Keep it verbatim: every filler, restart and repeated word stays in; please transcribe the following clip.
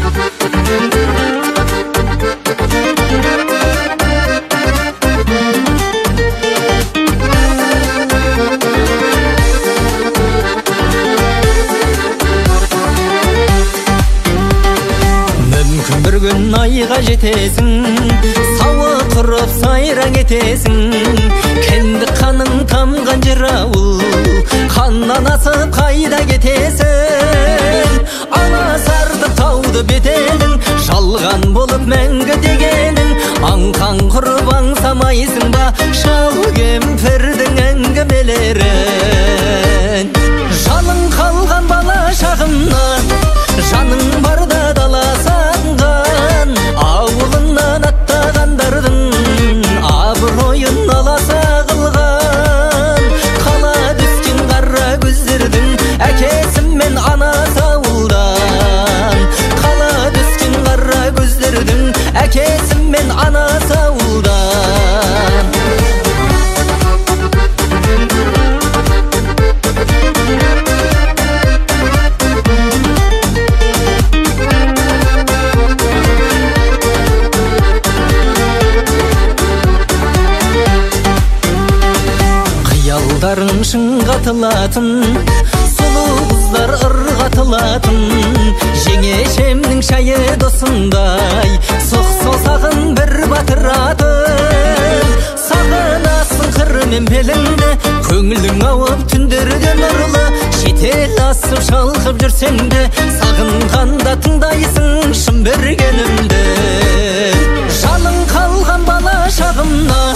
Bir gün ayga жетесің, сауы құрып сайраң етесің. Кенді қаның тамған жер ауыл, қаннан асып қайда кетесің? Ана сарды тауды бетедің, жалған болып мәңгі дегенің. Аңқан құрып аңсамайсың ба, шал кемпірдің әңгімелерін? Жаның қалған бала шағымнан, жаның барда дала сағынған. Ауылынан аттағандардың абыройын аласа қылған. Қала түскен қара көздердің әкесі мен анасы ауылдан. Қала түскен қара көздердің әкесі мен анасы ауылдан. Қиялдарың шыңғатылатын, сұлу қыздар ырғатылатын. Жеңешемнің шайы досындай, соқ саусағын бір батыратын. Сағынасың қырымен беліңді, көңілің ауып түндерде нұрлы. Шетел асып шалқып жүрсең де, сағынғанда тыңдайсың шын бергенімді. Жаның қалған бала шағымнан,